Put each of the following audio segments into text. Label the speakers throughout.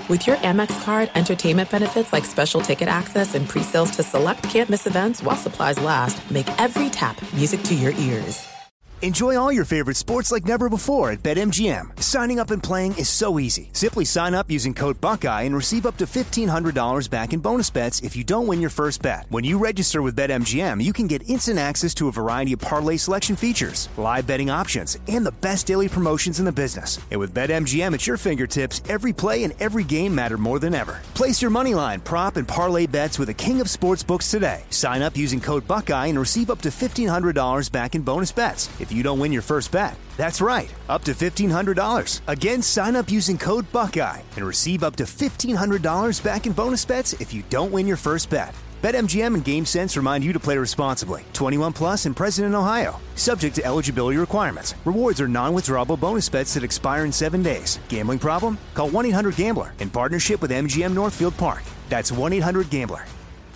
Speaker 1: With your Amex card, entertainment benefits like special ticket access and pre-sales to select can't-miss events while supplies last make every tap music to your ears.
Speaker 2: Enjoy all your favorite sports like never before at BetMGM. Signing up and playing is so easy. Simply sign up using code Buckeye and receive up to $1,500 back in bonus bets if you don't win your first bet. When you register with BetMGM, you can get instant access to a variety of parlay selection features, live betting options, and the best daily promotions in the business. And with BetMGM at your fingertips, every play and every game matter more than ever. Place your moneyline, prop, and parlay bets with the king of sportsbooks today. Sign up using code Buckeye and receive up to $1,500 back in bonus bets if you don't win your first bet. That's right, up to $1,500. Again, sign up using code Buckeye and receive up to $1,500 back in bonus bets if you don't win your first bet. BetMGM and GameSense remind you to play responsibly. 21 plus and present in Ohio. Subject to eligibility requirements. Rewards are non-withdrawable bonus bets that expire in 7 days. Gambling problem? Call 1-800-GAMBLER in partnership with MGM Northfield Park. That's 1-800-GAMBLER.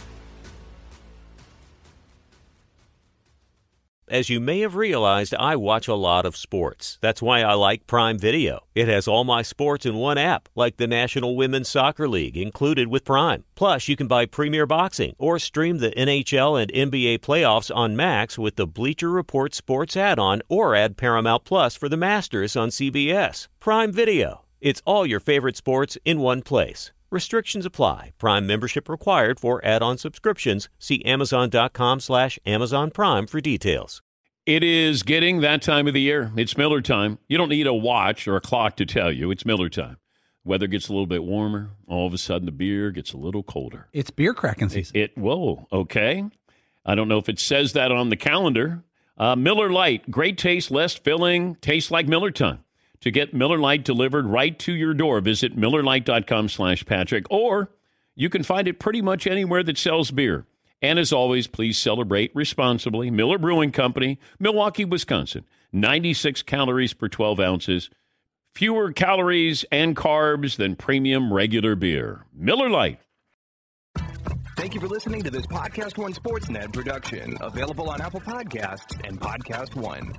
Speaker 3: As you may have realized, I watch a lot of sports. That's why I like Prime Video. It has all my sports in one app, like the National Women's Soccer League, included with Prime. Plus, you can buy Premier Boxing or stream the NHL and NBA playoffs on Max with the Bleacher Report Sports add-on, or add Paramount Plus for the Masters on CBS. Prime Video. It's all your favorite sports in one place. Restrictions apply. Prime membership required for add-on subscriptions. See Amazon.com/Amazon Prime for details.
Speaker 4: It is getting that time of the year. It's Miller time. You don't need a watch or a clock to tell you. It's Miller time. Weather gets a little bit warmer. All of a sudden, the beer gets a little colder.
Speaker 5: It's beer cracking season.
Speaker 4: Whoa, okay. I don't know if it says that on the calendar. Miller Lite, great taste, less filling, tastes like Miller time. To get Miller Lite delivered right to your door, visit MillerLite.com/Patrick, or you can find it pretty much anywhere that sells beer. And as always, please celebrate responsibly. Miller Brewing Company, Milwaukee, Wisconsin. 96 calories per 12 ounces. Fewer calories and carbs than premium regular beer. Miller Lite.
Speaker 6: Thank you for listening to this Podcast One Sportsnet production. Available on Apple Podcasts and Podcast One.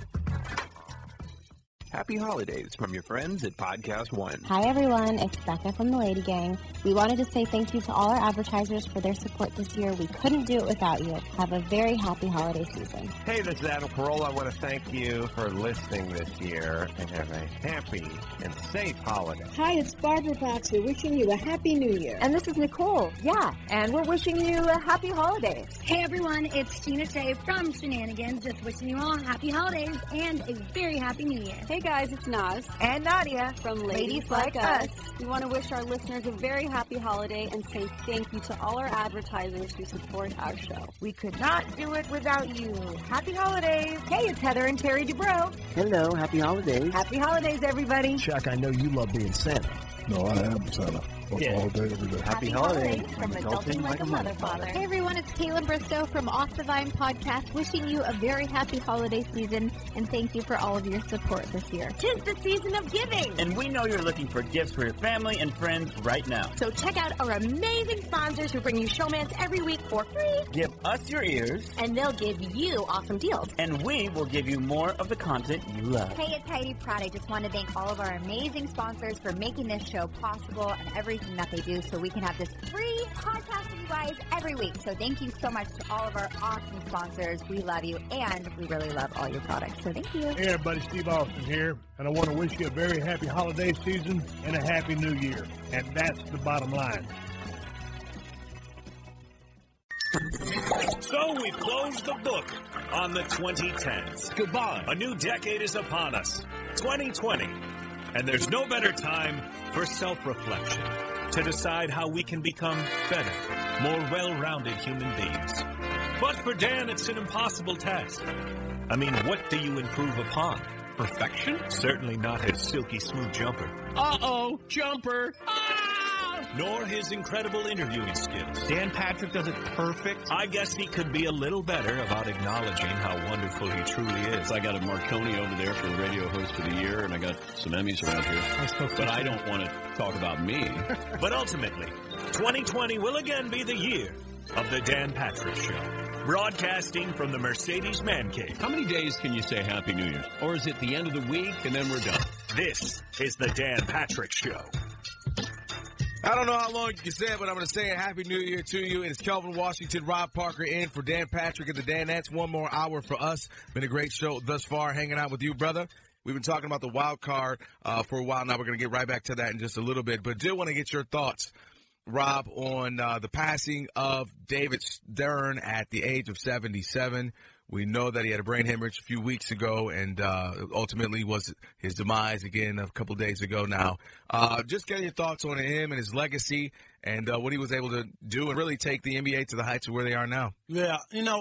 Speaker 6: Happy holidays from your friends at Podcast One.
Speaker 7: Hi, everyone. It's Becca from the Lady Gang. We wanted to say thank you to all our advertisers for their support this year. We couldn't do it without you. Have a very happy holiday season.
Speaker 8: Hey, this is Adam Carolla. I want to thank you for listening this year and have a happy and safe holiday.
Speaker 9: Hi, it's Barbara Baxter wishing you a happy new year.
Speaker 10: And this is Nicole. Yeah, and we're wishing you a happy holidays.
Speaker 11: Hey, everyone. It's Gina Shea from Shenanigans. Just wishing you all happy holidays and a very happy new year.
Speaker 12: Hey guys, it's Naz
Speaker 10: and Nadia
Speaker 12: from Ladies Like Us. We want to wish our listeners a very happy holiday and say thank you to all our advertisers who support our show.
Speaker 10: We could not do it without you. Happy holidays. Hey, it's Heather and Terry Dubrow.
Speaker 13: Hello, happy holidays.
Speaker 10: Happy holidays, everybody.
Speaker 14: Chuck, I know you love being Santa.
Speaker 15: No, I am Santa.
Speaker 13: Yeah.
Speaker 15: All day, every day.
Speaker 13: Happy holidays
Speaker 12: from Adulting Like a Mother Father.
Speaker 16: Hey everyone, it's Caitlin Bristow from Off the Vine Podcast, wishing you a very happy holiday season, and thank you for all of your support this year.
Speaker 11: 'Tis the season of giving!
Speaker 17: And we know you're looking for gifts for your family and friends right now.
Speaker 11: So check out our amazing sponsors who bring you showmans every week for free.
Speaker 17: Give us your ears.
Speaker 11: And they'll give you awesome deals.
Speaker 17: And we will give you more of the content you love.
Speaker 18: Hey, it's Heidi Pratt. I just want to thank all of our amazing sponsors for making this show possible and everything that they do so we can have this free podcast for you guys every week. So thank you so much to all of our awesome sponsors. We love you, and we really love all your products. So thank you.
Speaker 19: Hey, everybody. Steve Austin here, and I want to wish you a very happy holiday season and a happy new year. And that's the bottom line.
Speaker 20: So we've closed the book on the 2010s. Goodbye. A new decade is upon us. 2020. And there's no better time for self-reflection, to decide how we can become better, more well-rounded human beings. But for Dan, it's an impossible task. I mean, what do you improve upon? Perfection? Certainly not his silky smooth jumper.
Speaker 4: Uh-oh, jumper!
Speaker 20: Nor his incredible interviewing skills.
Speaker 17: Dan Patrick does it perfect.
Speaker 20: I guess he could be a little better about acknowledging how wonderful he truly is.
Speaker 4: I got a Marconi over there for Radio Host of the Year, and I got some Emmys around here. But I don't want to talk about me.
Speaker 20: But ultimately, 2020 will again be the year of the Dan Patrick Show. Broadcasting from the Mercedes Man Cave.
Speaker 4: How many days can you say Happy New Year? Or is it the end of the week and then we're done?
Speaker 20: This is the Dan Patrick Show.
Speaker 5: I don't know how long you can say it, but I'm going to say a Happy New Year to you. It is Kelvin Washington, Rob Parker in for Dan Patrick and the Danettes. One more hour for us. Been a great show thus far, hanging out with you, brother. We've been talking about the wild card for a while now. We're going to get right back to that in just a little bit. But did want to get your thoughts, Rob, on the passing of David Stern at the age of 77. We know that he had a brain hemorrhage a few weeks ago, and ultimately was his demise again a couple days ago now. Just getting your thoughts on him and his legacy and what he was able to do and really take the NBA to the heights of where they are now.
Speaker 13: Yeah,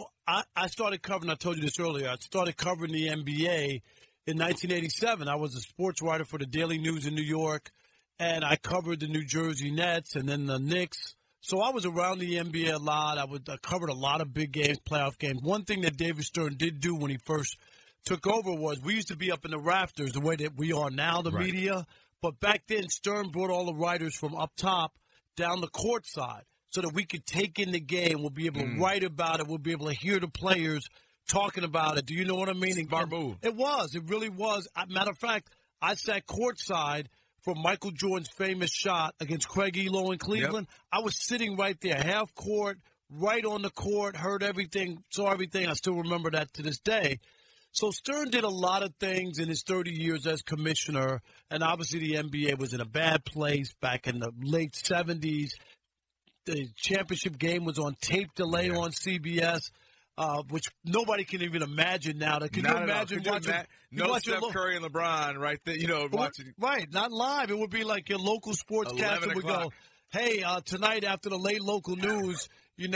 Speaker 13: I started covering, I told you this earlier, I started covering the NBA in 1987. I was a sports writer for the Daily News in New York, and I covered the New Jersey Nets and then the Knicks. So I was around the NBA a lot. I covered a lot of big games, playoff games. One thing that David Stern did do when he first took over was we used to be up in the rafters the way that we are now, the media. But back then, Stern brought all the writers from up top down the court side so that we could take in the game. We'll be able to write about it. We'll be able to hear the players talking about it. Do you know what I mean?
Speaker 5: Smart move.
Speaker 13: It was. It really was. Matter of fact, I sat courtside for Michael Jordan's famous shot against Craig Elo in Cleveland. Yep. I was sitting right there, half court, right on the court, heard everything, saw everything. I still remember that to this day. So Stern did a lot of things in his 30 years as commissioner, and obviously the NBA was in a bad place back in the late 70s. The championship game was on tape delay on CBS. Which nobody can even imagine now. Can you imagine watching?
Speaker 5: No Steph Curry and LeBron right there, watching.
Speaker 13: Right, not live. It would be like your local sportscaster would go, hey, tonight after the late local news,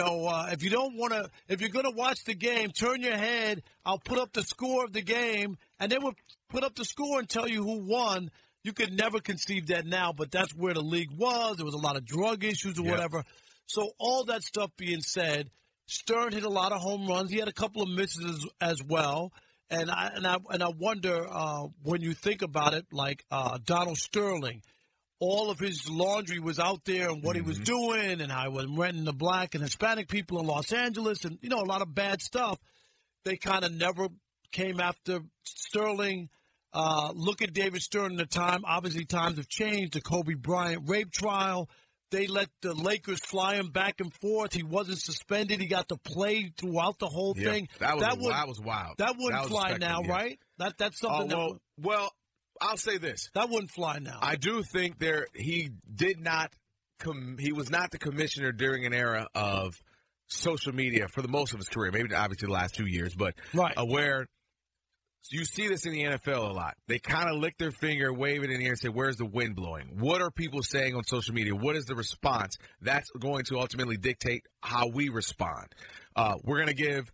Speaker 13: if you're going to watch the game, turn your head. I'll put up the score of the game, and then we'll put up the score and tell you who won. You could never conceive that now, but that's where the league was. There was a lot of drug issues or whatever. So all that stuff being said, Stern hit a lot of home runs. He had a couple of misses as well. And I wonder when you think about it, like Donald Sterling, all of his laundry was out there and what he was doing and how he was renting the black and Hispanic people in Los Angeles and, a lot of bad stuff. They kind of never came after Sterling. Look at David Stern at the time. Obviously, times have changed. The Kobe Bryant rape trial. They let the Lakers fly him back and forth. He wasn't suspended. He got to play throughout the whole thing.
Speaker 5: That was wild.
Speaker 13: That wouldn't fly now, right? That's something.
Speaker 5: Well, I'll say this.
Speaker 13: That wouldn't fly now.
Speaker 5: I do think he was not the commissioner during an era of social media for the most of his career. Maybe obviously the last 2 years, but where. You see this in the NFL a lot. They kind of lick their finger, wave it in the air, and say, where's the wind blowing? What are people saying on social media? What is the response? That's going to ultimately dictate how we respond. We're going to give,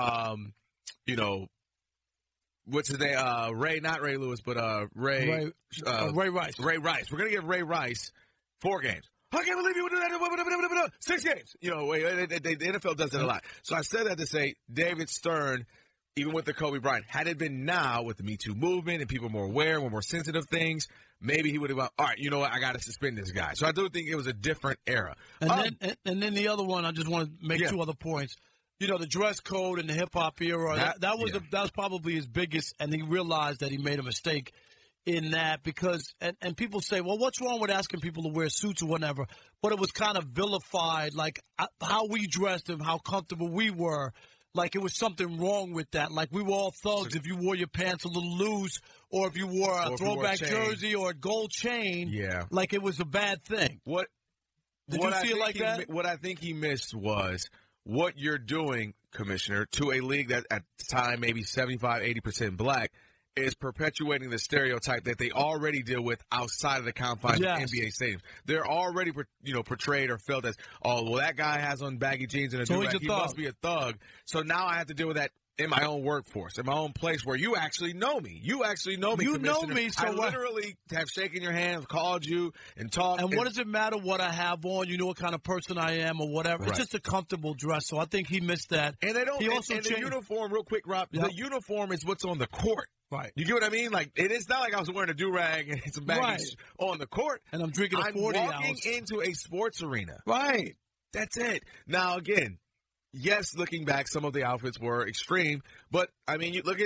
Speaker 5: what's his name? Not Ray Lewis, but Ray Rice. Ray Rice. We're going to give Ray Rice 4 games. I can't believe you would do that. 6 games. The NFL does that a lot. So I said that to say David Stern, even with the Kobe Bryant, had it been now with the Me Too movement and people more aware and more sensitive things, maybe he would have gone, all right, you know what, I got to suspend this guy. So I do think it was a different era.
Speaker 13: And then the other one, I just want to make 2 other points. The dress code and the hip-hop era, that was probably his biggest, and he realized that he made a mistake in that because, and people say, well, what's wrong with asking people to wear suits or whatever? But it was kind of vilified, like how we dressed and how comfortable we were. Like it was something wrong with that. Like we were all thugs if you wore your pants a little loose or if you wore a throwback jersey or a gold chain. Yeah. Like it was a bad thing. Did you see it like that?
Speaker 5: What I think he missed was what you're doing, Commissioner, to a league that at the time maybe 75, 80% black, is perpetuating the stereotype that they already deal with outside of the confines of NBA stadiums. They're already, portrayed or felt as, oh, well, that guy has on baggy jeans and a do-rag. He must be a thug. So now I have to deal with that in my own workforce, in my own place where you actually know me. You actually know me, Commissioner.
Speaker 13: You know me, so
Speaker 5: I literally have shaken your hand, called you, and talked.
Speaker 13: And what does it matter what I have on? You know what kind of person I am or whatever. Right. It's just a comfortable dress. So I think he missed that.
Speaker 5: And they don't. The uniform, real quick, Rob. Yep. The uniform is what's on the court.
Speaker 13: Right.
Speaker 5: You get what I mean? Like, it is not like I was wearing a do-rag and some baggage on the court.
Speaker 13: And I'm drinking a 40 ounce.
Speaker 5: I'm walking into a sports arena.
Speaker 13: Right.
Speaker 5: That's it. Now, again, yes, looking back, some of the outfits were extreme. But, I mean, you look at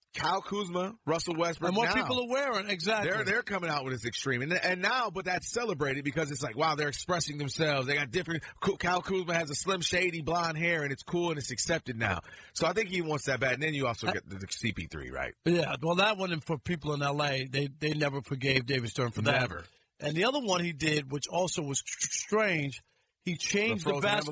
Speaker 5: Kyle Kuzma, Russell Westbrook.
Speaker 13: And what
Speaker 5: now,
Speaker 13: people are wearing, exactly.
Speaker 5: They're coming out with this extreme. And now, but that's celebrated because it's like, wow, they're expressing themselves. They got different. Kyle Kuzma has a slim, shady blonde hair, and it's cool and it's accepted now. So I think he wants that bad. And then you also get the CP3, right?
Speaker 13: Yeah, well, that one for people in L.A., they never forgave David Stern for that.
Speaker 5: Never.
Speaker 13: And the other one he did, which also was strange, he changed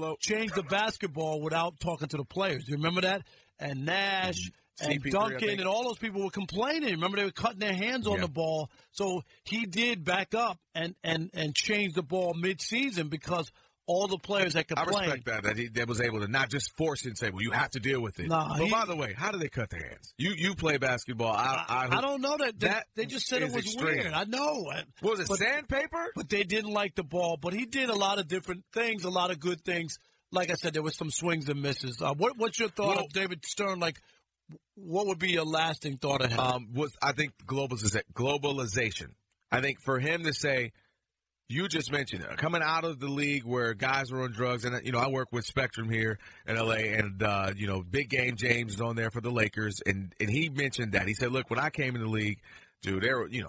Speaker 13: the basketball without talking to the players. Do you remember that? And Nash and
Speaker 5: CP3,
Speaker 13: Duncan and all those people were complaining. Remember, they were cutting their hands on the ball. So he did back up and change the ball mid-season because all the players had complained.
Speaker 5: I respect that he was able to not just force it and say, well, you have to deal with it. But by the way, how do they cut their hands? You play basketball.
Speaker 13: I don't know that. They just said it was
Speaker 5: extreme.
Speaker 13: weird. I know.
Speaker 5: Was it sandpaper?
Speaker 13: But they didn't like the ball. But he did a lot of different things, a lot of good things. Like I said, there was some swings and misses. What's your thought of David Stern? Like, what would be your lasting thought of him?
Speaker 5: I think globalization. I think for him to say, you just mentioned it, coming out of the league where guys were on drugs, and I work with Spectrum here in LA, and Big Game James is on there for the Lakers, and he mentioned that. He said, look, when I came in the league, dude, there were,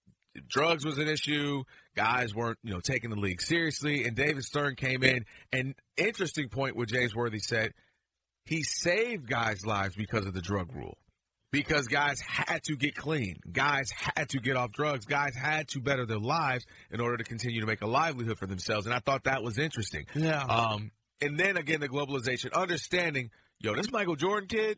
Speaker 5: drugs was an issue. Guys weren't, taking the league seriously, and David Stern came in, and interesting point what James Worthy said, he saved guys' lives because of the drug rule. Because guys had to get clean. Guys had to get off drugs. Guys had to better their lives in order to continue to make a livelihood for themselves. And I thought that was interesting.
Speaker 13: Yeah.
Speaker 5: And then, again, the globalization. Understanding, this Michael Jordan kid,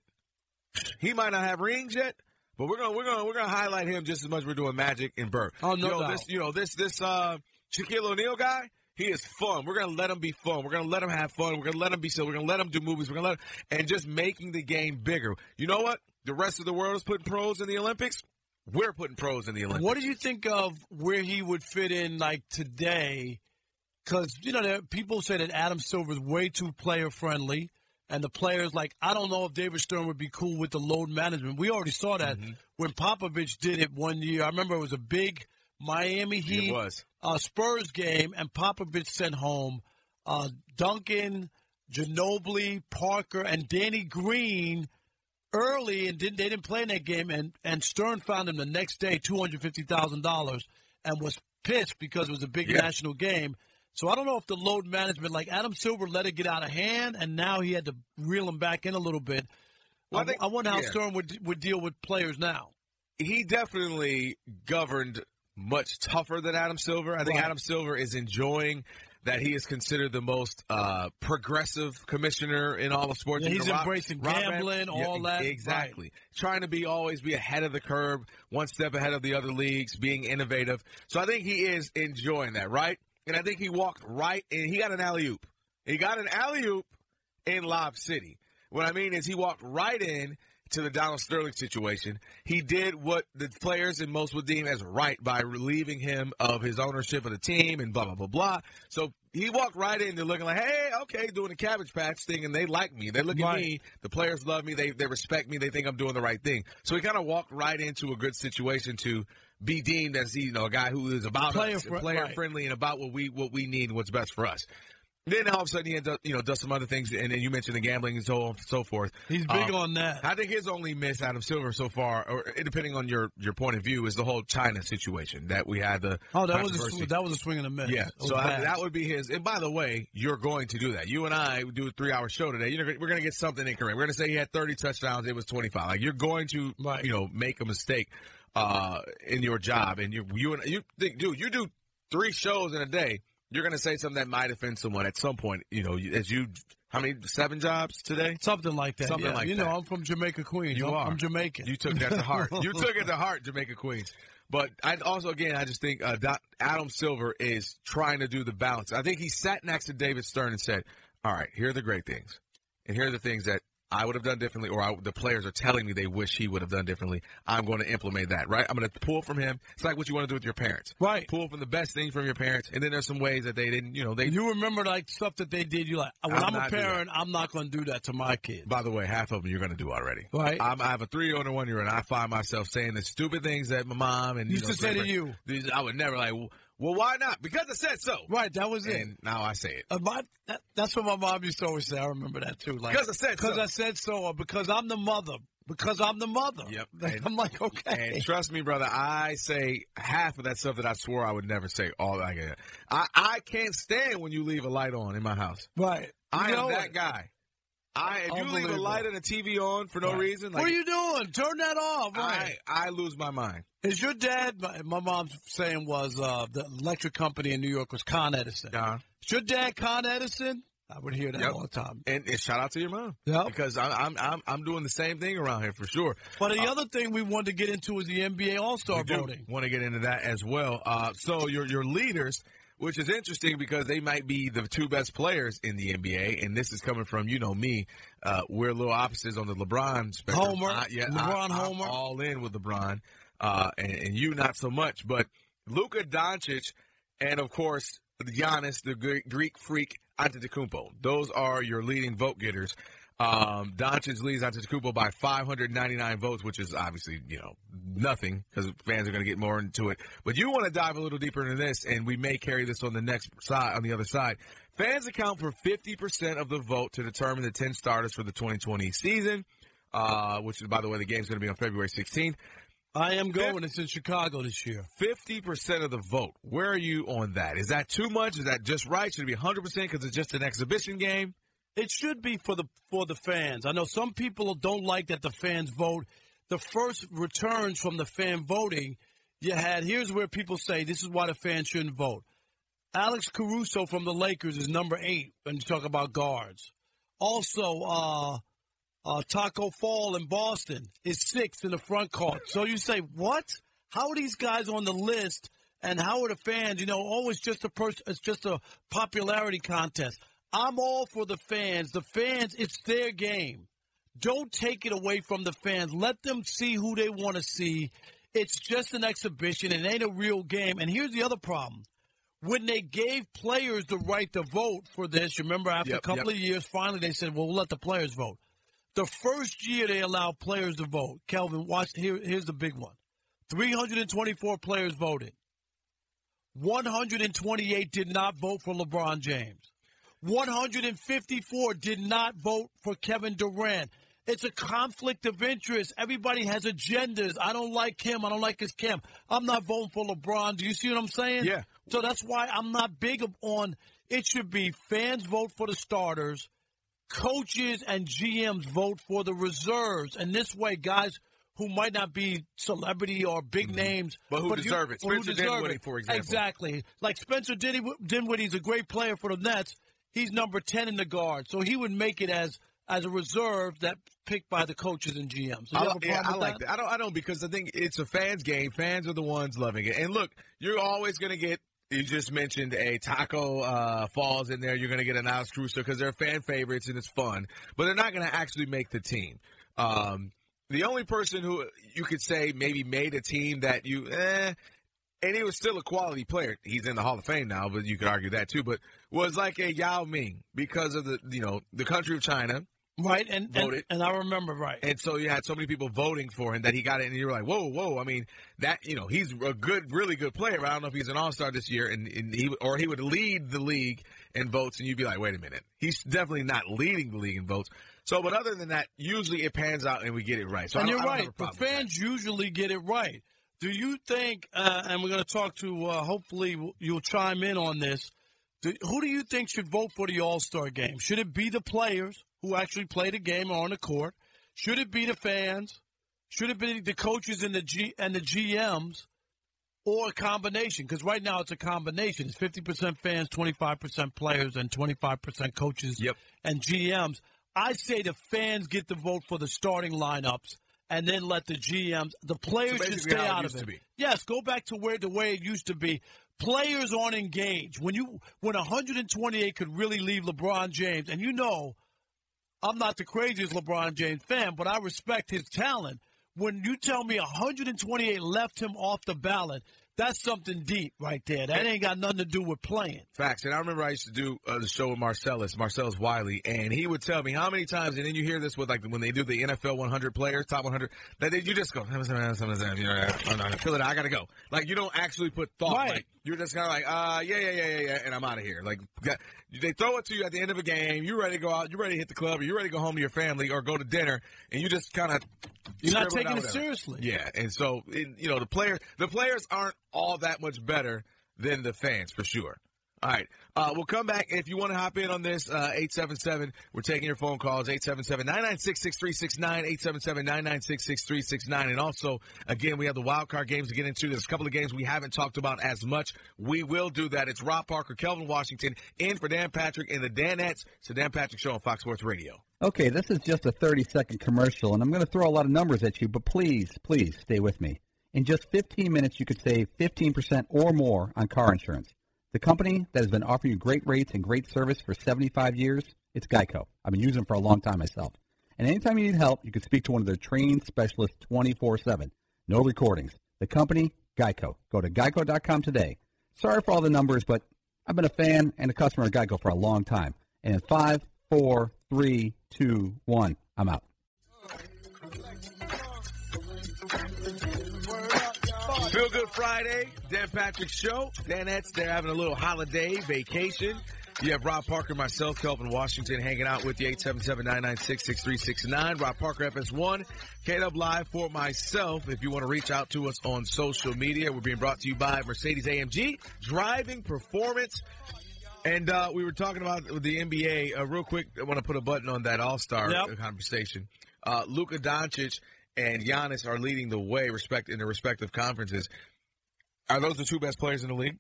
Speaker 5: he might not have rings yet, but we're gonna highlight him just as much as we're doing Magic and Bird.
Speaker 13: Oh, no doubt.
Speaker 5: This Shaquille O'Neal guy, he is fun. We're going to let him be fun. We're going to let him have fun. We're going to let him be silly. We're going to let him do movies. We're going to and just making the game bigger. You know what? The rest of the world is putting pros in the Olympics. We're putting pros in the Olympics.
Speaker 13: What do you think of where he would fit in, like, today? Because, people say that Adam Silver is way too player-friendly, and the players, I don't know if David Stern would be cool with the load management. We already saw that when Popovich did it one year. I remember it was a big Miami Heat Spurs game, and Popovich sent home Duncan, Ginobili, Parker, and Danny Green early, and they didn't play in that game, and Stern found him the next day, $250,000, and was pissed because it was a big national game. So I don't know if the load management, like Adam Silver let it get out of hand, and now he had to reel him back in a little bit. Well, I wonder how Stern would deal with players now.
Speaker 5: He definitely governed much tougher than Adam Silver. I think Adam Silver is enjoying that he is considered the most progressive commissioner in all of sports.
Speaker 13: Yeah, he's embracing gambling, all that.
Speaker 5: Exactly.
Speaker 13: Right.
Speaker 5: Trying to always be ahead of the curve, one step ahead of the other leagues, being innovative. So I think he is enjoying that, right? And I think he walked right in. He got an alley-oop. He got an alley-oop in Lob City. What I mean is he walked right in to the Donald Sterling situation. He did what the players and most would deem as right by relieving him of his ownership of the team and blah, blah, blah, blah. So he walked right in. They're looking like, hey, okay, doing the Cabbage Patch thing, and they like me. They look at me. The players love me. They respect me. They think I'm doing the right thing. So he kind of walked right into a good situation to be deemed as a guy who is about player friendly and about what we need and what's best for us. Then all of a sudden he does some other things, and then you mentioned the gambling and so on and so forth.
Speaker 13: He's big on that.
Speaker 5: I think his only miss, Adam Silver, so far, or depending on your point of view, is the whole China situation that we had. That
Speaker 13: was a swing and a miss.
Speaker 5: Yeah, so that would be his. And by the way, you're going to do that. You and I do a 3-hour show today. We're going to get something incorrect. We're going to say he had 30 touchdowns. It was 25. Like, you're going to make a mistake in your job, and you think, dude, you do 3 shows in a day. You're going to say something that might offend someone at some point, how many, 7 jobs today?
Speaker 13: Something like that.
Speaker 5: Something like that.
Speaker 13: I'm from Jamaica, Queens. I'm Jamaican.
Speaker 5: You took that to heart. You took it to heart, Jamaica, Queens. But I just think Adam Silver is trying to do the balance. I think he sat next to David Stern and said, all right, here are the great things. And here are the things that I would have done differently, or the players are telling me they wish he would have done differently. I'm going to implement that, right? I'm going to pull from him. It's like what you want to do with your parents.
Speaker 13: Right.
Speaker 5: Pull from the best things from your parents, and then there's some ways that they didn't,
Speaker 13: You remember, stuff that they did, you're like, when I'm a parent, I'm not going to do that to my kids.
Speaker 5: By the way, half of them you're going to do already.
Speaker 13: Right.
Speaker 5: I have a 3-year-old and a 1-year-old, and I find myself saying the stupid things that my mom and
Speaker 13: used to say to you.
Speaker 5: I would never well, why not? Because I said so.
Speaker 13: Right, that was it.
Speaker 5: And now I say it.
Speaker 13: That's what my mom used to always say. I remember that, too.
Speaker 5: Because I said so.
Speaker 13: Because I said so, or because I'm the mother. because I'm the mother.
Speaker 5: Yep.
Speaker 13: I'm like, okay.
Speaker 5: And trust me, brother, I say half of that stuff that I swore I would never say. I can't stand when you leave a light on in my house.
Speaker 13: Right.
Speaker 5: I am that guy. If you leave a light and a TV on for no reason,
Speaker 13: what are you doing? Turn that off. Right.
Speaker 5: I lose my mind.
Speaker 13: Is your dad? My mom's saying was the electric company in New York was Con Edison. Is your dad Con Edison? I would hear that all the time.
Speaker 5: And shout out to your mom.
Speaker 13: Yeah.
Speaker 5: Because I'm doing the same thing around here for sure.
Speaker 13: But the other thing we wanted to get into is the NBA All-Star voting.
Speaker 5: Want to get into that as well. So your leaders, which is interesting because they might be the two best players in the NBA, and this is coming from me. We're a little opposites on the LeBron spectrum.
Speaker 13: Homer, LeBron Homer,
Speaker 5: I'm all in with LeBron, and you not so much. But Luka Doncic, and of course Giannis, the Greek freak Antetokounmpo. Those are your leading vote getters. Doncic leads Antetokounmpo by 599 votes, which is obviously, nothing because fans are going to get more into it. But you want to dive a little deeper into this, and we may carry this on the next side, on the other side. Fans account for 50% of the vote to determine the 10 starters for the 2020 season, which is, by the way, the game's going to be on February 16th.
Speaker 13: I am going. It's in Chicago this year.
Speaker 5: 50% of the vote. Where are you on that? Is that too much? Is that just right? Should it be 100% because it's just an exhibition game?
Speaker 13: It should be for the fans. I know some people don't like that the fans vote. The first returns from the fan voting you had, here's where people say this is why the fans shouldn't vote. Alex Caruso from the Lakers is number 8 when you talk about guards. Also, Taco Fall in Boston is 6th in the front court. So you say, what? How are these guys on the list? And how are the fans? It's just a popularity contest. I'm all for the fans. The fans, it's their game. Don't take it away from the fans. Let them see who they want to see. It's just an exhibition. It ain't a real game. And here's the other problem. When they gave players the right to vote for this, remember after a couple of years, finally they said, well, we'll let the players vote. The first year they allowed players to vote, Kelvin, watch, here's the big one. 324 players voted. 128 did not vote for LeBron James. 154 did not vote for Kevin Durant. It's a conflict of interest. Everybody has agendas. I don't like him. I don't like his camp. I'm not voting for LeBron. Do you see what I'm saying?
Speaker 5: Yeah.
Speaker 13: So that's why I'm not big on it should be fans vote for the starters, coaches and GMs vote for the reserves. And this way, guys who might not be celebrity or big names.
Speaker 5: But who deserve it. Spencer Dinwiddie, for example.
Speaker 13: Exactly. Like Spencer Dinwiddie's a great player for the Nets. He's number 10 in the guard. So he would make it as a reserve that picked by the coaches and GMs. So
Speaker 5: I like that. I don't because I think it's a fans game. Fans are the ones loving it. And look, you're always going to get, you just mentioned a Taco Falls in there. You're going to get an Alex Caruso because they're fan favorites and it's fun. But they're not going to actually make the team. The only person who you could say maybe made a team that and he was still a quality player. He's in the Hall of Fame now, but you could argue that too. But was like a Yao Ming because of the country of China.
Speaker 13: Right, and
Speaker 5: voted.
Speaker 13: And I remember, right.
Speaker 5: And so you had so many people voting for him that he got it, and you were like, whoa. I mean, that, he's a really good player. I don't know if he's an all-star this year, and he would lead the league in votes, and you'd be like, wait a minute. He's definitely not leading the league in votes. So, but other than that, usually it pans out and we get it right. So
Speaker 13: and you're right. The fans usually get it right. Do you think, and we're going to talk to, hopefully you'll chime in on this, who do you think should vote for the All-Star game? Should it be the players who actually play the game on the court? Should it be the fans? Should it be the coaches and the GMs? Or a combination? Because right now it's a combination. It's 50% fans, 25% players, and 25% coaches and GMs. I say the fans get the vote for the starting lineups, and then let the GMs, the players should stay out of it. Yes, go back to the way it used to be. Players aren't engaged. When 128 could really leave LeBron James, and I'm not the craziest LeBron James fan, but I respect his talent. When you tell me 128 left him off the ballot, That's something deep right there. That ain't got nothing to do with playing.
Speaker 5: Facts. And I remember I used to do the show with Marcellus Wiley, and he would tell me how many times, and then you hear this with, like, when they do the NFL 100 players, top 100, that you just go, I feel it, I got to go. Like, you don't actually put thought.
Speaker 13: Right.
Speaker 5: Like, you're just kind of like, yeah, and I'm out of here. Like, they throw it to you at the end of a game. You're ready to go out. You're ready to hit the club. Or you're ready to go home to your family or go to dinner, and you just kind of
Speaker 13: You're not taking it seriously.
Speaker 5: Yeah, and so, the players aren't all that much better than the fans, for sure. All right. We'll come back. If you want to hop in on this, 877, we're taking your phone calls, 877-996-6369, 877-996-6369. And also, again, we have the wild card games to get into. There's a couple of games we haven't talked about as much. We will do that. It's Rob Parker, Kelvin Washington, in for Dan Patrick and the Danettes. It's the Dan Patrick Show on Fox Sports Radio.
Speaker 21: Okay, this is just a 30-second commercial, and I'm going to throw a lot of numbers at you, but please stay with me. In just 15 minutes, you could save 15% or more on car insurance. The company that has been offering you great rates and great service for 75 years, it's Geico. I've been using them for a long time myself. And anytime you need help, you can speak to one of their trained specialists 24/7. No recordings. The company, Geico. Go to geico.com today. Sorry for all the numbers, but I've been a fan and a customer of Geico for a long time. And in 5, 4, 3, 2, 1, I'm out.
Speaker 5: Feel Good Friday, Dan Patrick Show. Danettes, they're having a little holiday vacation. You have Rob Parker, myself, Kelvin Washington, hanging out with you, 877-996-6369. Rob Parker, FS1, KW Live for myself. If you want to reach out to us on social media, we're being brought to you by Mercedes-AMG, driving performance. And we were talking about the NBA. Real quick, I want to put a button on that All-Star conversation. Luka Doncic and Giannis are leading the way in their respective conferences. Are those the two best players in the league?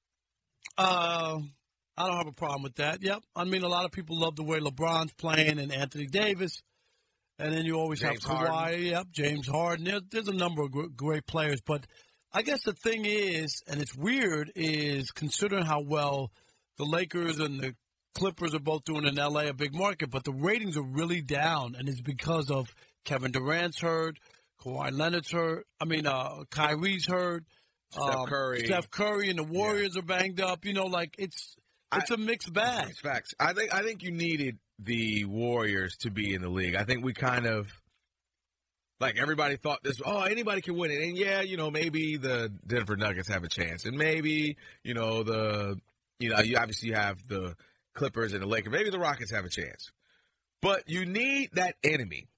Speaker 13: I don't have a problem with that. Yep. I mean, a lot of people love the way LeBron's playing and Anthony Davis. And then you always
Speaker 5: James
Speaker 13: have Kawhi.
Speaker 5: Harden.
Speaker 13: Yep, James Harden. There's a number of great players. But I guess the thing is, and it's weird, is considering how well the Lakers and the Clippers are both doing in L.A., a big market, but the ratings are really down, and it's because of Kevin Durant's hurt, Kawhi Leonard's hurt. Kyrie's hurt. Steph Curry and the Warriors are banged up. It's a mixed bag.
Speaker 5: It's facts. I think you needed the Warriors to be in the league. I think we kind of, like, everybody thought this, anybody can win it. And maybe the Denver Nuggets have a chance. And maybe, you obviously have the Clippers and the Lakers. Maybe the Rockets have a chance. But you need that enemy.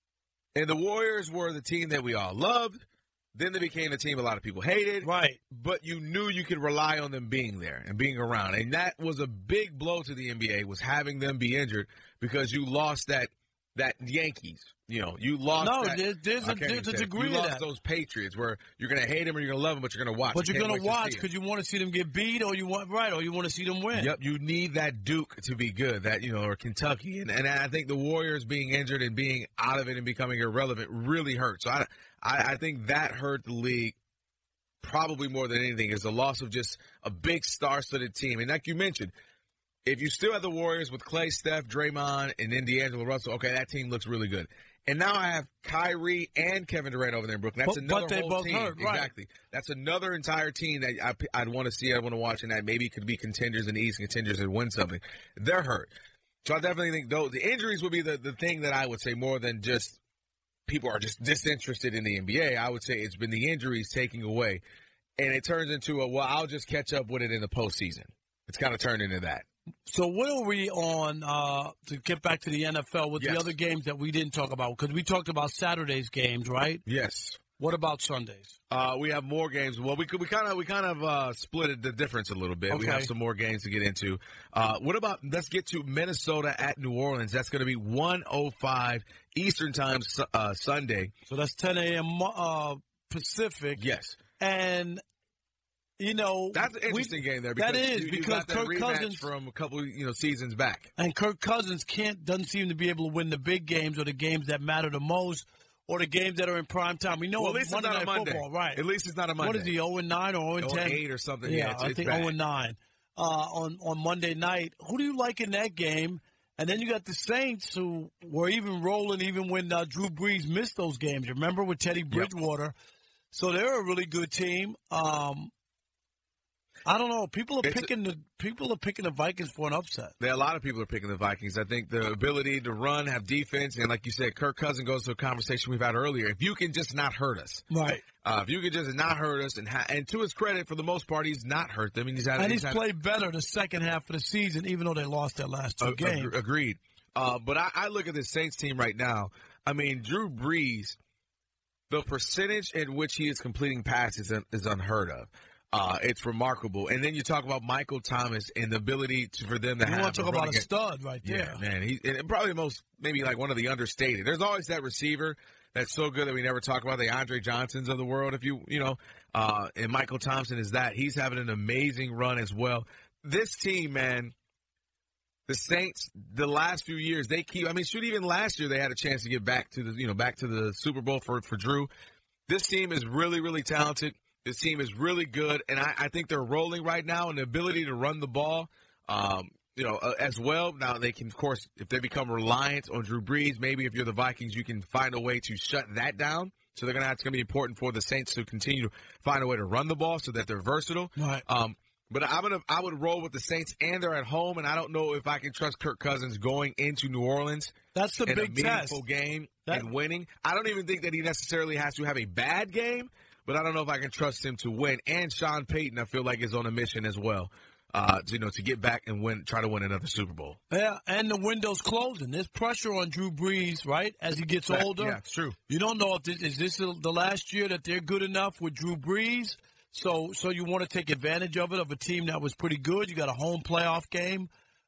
Speaker 5: And the Warriors were the team that we all loved. Then they became a team a lot of people hated.
Speaker 13: Right.
Speaker 5: But you knew you could rely on them being there and being around. And that was a big blow to the NBA, was having them be injured, because you lost that Yankees. You lost
Speaker 13: there's a degree
Speaker 5: you
Speaker 13: to
Speaker 5: lost
Speaker 13: that.
Speaker 5: Those Patriots where you're going to hate them or you're going to love them, but you're going to watch.
Speaker 13: But you're going to watch because you want to see them get beat, or you want to see them win.
Speaker 5: Yep, you need that Duke to be good, or Kentucky. And I think the Warriors being injured and being out of it and becoming irrelevant really hurt. So I think that hurt the league probably more than anything, is the loss of just a big star-studded team. And like you mentioned, if you still have the Warriors with Klay, Steph, Draymond, and then D'Angelo Russell, okay, that team looks really good. And now I have Kyrie and Kevin Durant over there in Brooklyn. That's another
Speaker 13: they
Speaker 5: whole
Speaker 13: both
Speaker 5: team.
Speaker 13: hurt, right.
Speaker 5: Exactly. That's another entire team that I'd want to see, I'd want to watch, and that maybe could be contenders in the East, contenders and win something. They're hurt. So I definitely think the injuries would be the thing that I would say more than just people are just disinterested in the NBA. I would say it's been the injuries taking away. And it turns into I'll just catch up with it in the postseason. It's kind of turned into that.
Speaker 13: So what are we on, to get back to the NFL, with the other games that we didn't talk about? Because we talked about Saturday's games, right?
Speaker 5: Yes.
Speaker 13: What about Sundays?
Speaker 5: We have more games. Well, we kind of split the difference a little bit. Okay. We have some more games to get into. Let's get to Minnesota at New Orleans. That's going to be 1:05 Eastern time Sunday.
Speaker 13: So that's 10 a.m. Pacific.
Speaker 5: Yes.
Speaker 13: And
Speaker 5: that's an interesting game there. Because because Kirk Cousins from a couple seasons back,
Speaker 13: and Kirk Cousins doesn't seem to be able to win the big games or the games that matter the most, or the games that are in prime time. We know
Speaker 5: at least
Speaker 13: Monday
Speaker 5: it's not
Speaker 13: Night
Speaker 5: a Monday.
Speaker 13: Football, right?
Speaker 5: At least it's not a Monday.
Speaker 13: What is he, 0-9 or 0-10?
Speaker 5: 0-8 or something.
Speaker 13: Yeah,
Speaker 5: it's
Speaker 13: I think
Speaker 5: bad.
Speaker 13: 0-9 on Monday night. Who do you like in that game? And then you got the Saints, who were even rolling even when Drew Brees missed those games. You remember with Teddy Bridgewater? Yep. So they're a really good team. I don't know. People are picking the Vikings for an upset.
Speaker 5: A lot of people are picking the Vikings. I think the ability to run, have defense, and like you said, Kirk Cousins goes to a conversation we've had earlier. If you can just not hurt us,
Speaker 13: right?
Speaker 5: If you can just not hurt us, and to his credit, for the most part, he's not hurt them. He's
Speaker 13: played better the second half of the season, even though they lost their last two games.
Speaker 5: Agreed. But I look at the Saints team right now. I mean, Drew Brees, the percentage in which he is completing passes is unheard of. It's remarkable. And then you talk about Michael Thomas and the ability for them to have.
Speaker 13: You want to talk about a stud right there.
Speaker 5: Yeah, man. He's probably maybe like one of the understated. There's always that receiver that's so good that we never talk about, the Andre Johnsons of the world, and Michael Thompson is that. He's having an amazing run as well. This team, man, the Saints, the last few years, even last year they had a chance to get back to the Super Bowl for Drew. This team is really, really talented. This team is really good, and I think they're rolling right now, and the ability to run the ball, as well. Now, they can, of course, if they become reliant on Drew Brees, maybe if you're the Vikings, you can find a way to shut that down. So it's going to be important for the Saints to continue to find a way to run the ball so that they're versatile.
Speaker 13: Right.
Speaker 5: But I would roll with the Saints, and they're at home, and I don't know if I can trust Kirk Cousins going into New Orleans.
Speaker 13: That's the big test.
Speaker 5: A meaningful game and winning. I don't even think that he necessarily has to have a bad game. But I don't know if I can trust him to win. And Sean Payton, I feel like, is on a mission as well, to get back and try to win another Super Bowl.
Speaker 13: Yeah, and the window's closing. There's pressure on Drew Brees, right, as he gets older.
Speaker 5: Yeah, it's true.
Speaker 13: You don't know if is this the last year that they're good enough with Drew Brees. So you want to take advantage of a team that was pretty good. You got a home playoff game.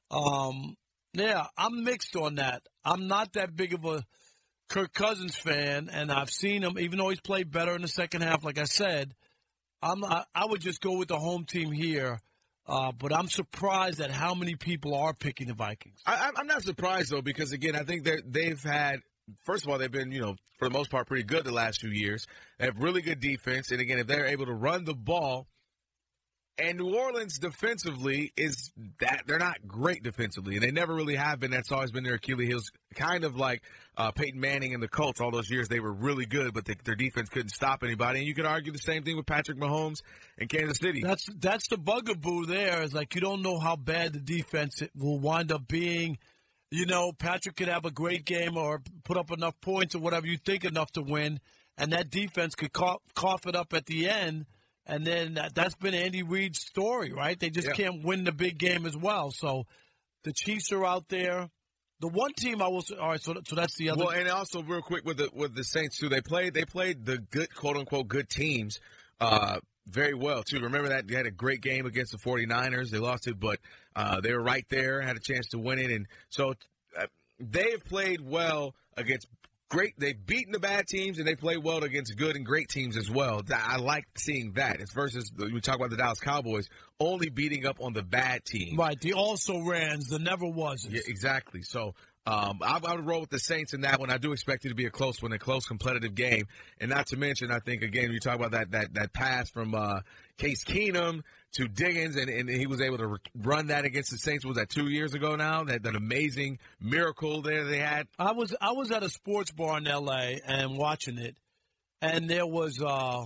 Speaker 13: Yeah, I'm mixed on that. I'm not that big of a Kirk Cousins fan, and I've seen him, even though he's played better in the second half, like I said, I would just go with the home team here, but I'm surprised at how many people are picking the Vikings.
Speaker 5: I'm not surprised, though, because, again, I think they've had, first of all, they've been, for the most part, pretty good the last few years. They have really good defense, and, again, if they're able to run the ball, and New Orleans defensively is that they're not great defensively, and they never really have been. That's always been their Achilles heels, kind of like Peyton Manning and the Colts. All those years they were really good, but their defense couldn't stop anybody. And you could argue the same thing with Patrick Mahomes and Kansas City.
Speaker 13: That's the bugaboo there. Is like you don't know how bad the defense will wind up being. Patrick could have a great game or put up enough points or whatever you think enough to win, and that defense could cough it up at the end. And then that's been Andy Reid's story, right? They just can't win the big game as well. So the Chiefs are out there. The one team all right. So that's the other.
Speaker 5: Well, and also real quick with the Saints too. They played the good, quote unquote, good teams very well too. Remember that they had a great game against the 49ers. They lost it, but they were right there, had a chance to win it, and so they have played well against. Great, they've beaten the bad teams, and they play well against good and great teams as well. I like seeing that. It's versus, we talk about the Dallas Cowboys, only beating up on the bad team.
Speaker 13: Right, the also-rans, the never-wasn't.
Speaker 5: Yeah, exactly. So I would roll with the Saints in that one. I do expect it to be a close one, a close competitive game. And not to mention, I think, again, you talk about that pass from Case Keenum to Diggins, and he was able to run that against the Saints. Was that 2 years ago now? That amazing miracle there they had.
Speaker 13: I was at a sports bar in L.A. and watching it, and there was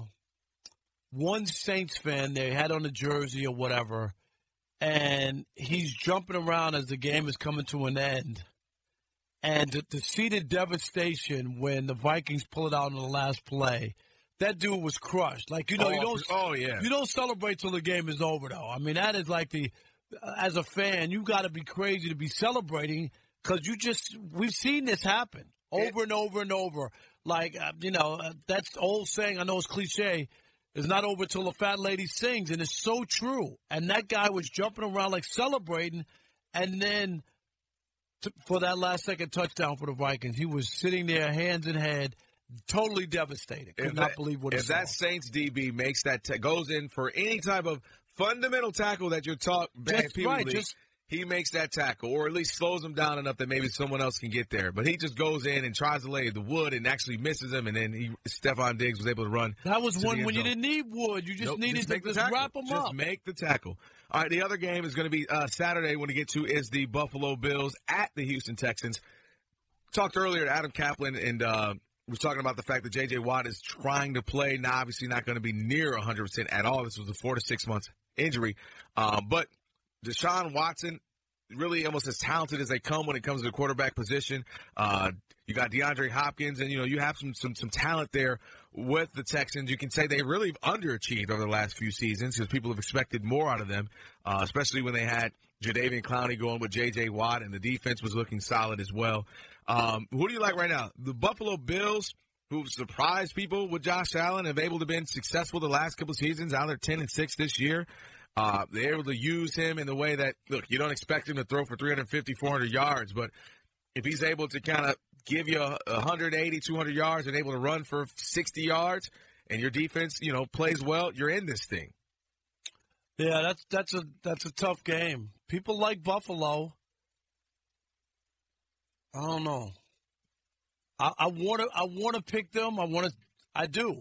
Speaker 13: one Saints fan they had on a jersey or whatever, and he's jumping around as the game is coming to an end. And to see the devastation when the Vikings pull it out in the last play. That dude was crushed. Like, you don't celebrate till the game is over, though. I mean, that is like as a fan, you got to be crazy to be celebrating because we've seen this happen over and over and over. Like, that's the old saying. I know it's cliche. It's not over till the fat lady sings, and it's so true. And that guy was jumping around like celebrating, and then for that last second touchdown for the Vikings, he was sitting there, hands in head, totally devastated. Could not believe what he saw.
Speaker 5: If that Saints DB makes that goes in for any type of fundamental tackle that you're he makes that tackle, or at least slows him down enough that maybe someone else can get there. But he just goes in and tries to lay the wood and actually misses him, and then Stephon Diggs was able to run.
Speaker 13: That was one when you didn't need wood. You just needed to just wrap him up.
Speaker 5: Just make the tackle. All right, the other game is going to be Saturday when we get to is the Buffalo Bills at the Houston Texans. Talked earlier to Adam Kaplan and we're talking about the fact that J.J. Watt is trying to play. Now, obviously not going to be near 100% at all. This was a 4 to 6 months injury. But Deshaun Watson, really almost as talented as they come when it comes to the quarterback position. You got DeAndre Hopkins, and, you have some talent there with the Texans. You can say they really underachieved over the last few seasons because people have expected more out of them, especially when they had Jadeveon Clowney going with J.J. Watt, and the defense was looking solid as well. Who do you like right now? The Buffalo Bills, who've surprised people with Josh Allen, have able to been successful the last couple seasons. Now they're 10-6 this year. They're able to use him in the way that, look, you don't expect him to throw for 350, 400 yards, but if he's able to kind of give you 180, 200 yards and able to run for 60 yards, and your defense, plays well, you're in this thing.
Speaker 13: Yeah, that's a tough game. People like Buffalo. I don't know. I want to pick them. I do.